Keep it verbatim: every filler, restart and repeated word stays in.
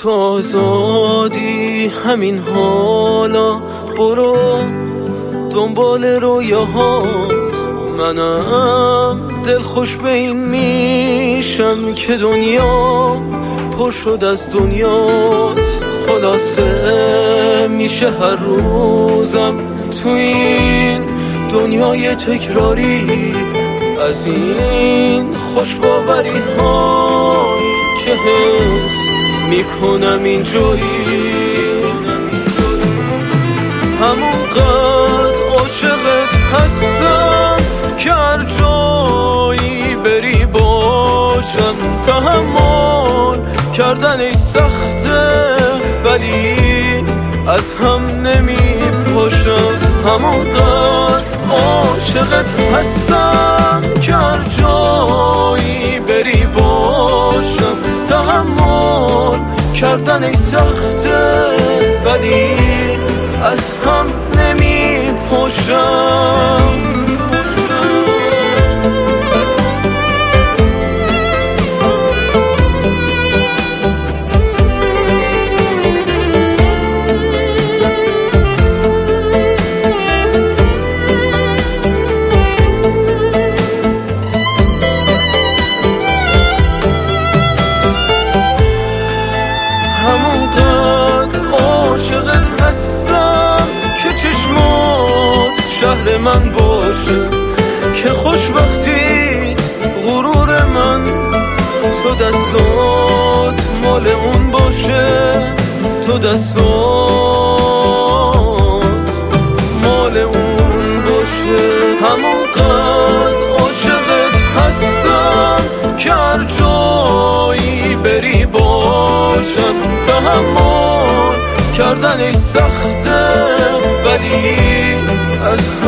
تو آزادی همین حالا، برو دنبال رویاهات. منم دل خوش به این میشم که دنیا پر شد از دنیات. خلاصه میشه هر روزم تو این دنیای تکراری از این خوش باوری هایی که حس میکنم اینجایی. همونقدر عاشقت هستم که هر جایی بری باشم. تحمل کردن ای سخته ولی از هم نمی پاشم. همونقدر عاشقت هستم که هر جایی بری باشم. تحمل کردن ای سخته ولی از هم نمی پاشم. عاشقت هستم که چشمات شهر من باشه، که خوشبختی غرور من. تو دستات مال اون باشه، تو دستات مال اون باشه. همونقدر عاشقت هستم که هر جایی بری باشم. تحمل کردن ای سخته ولی از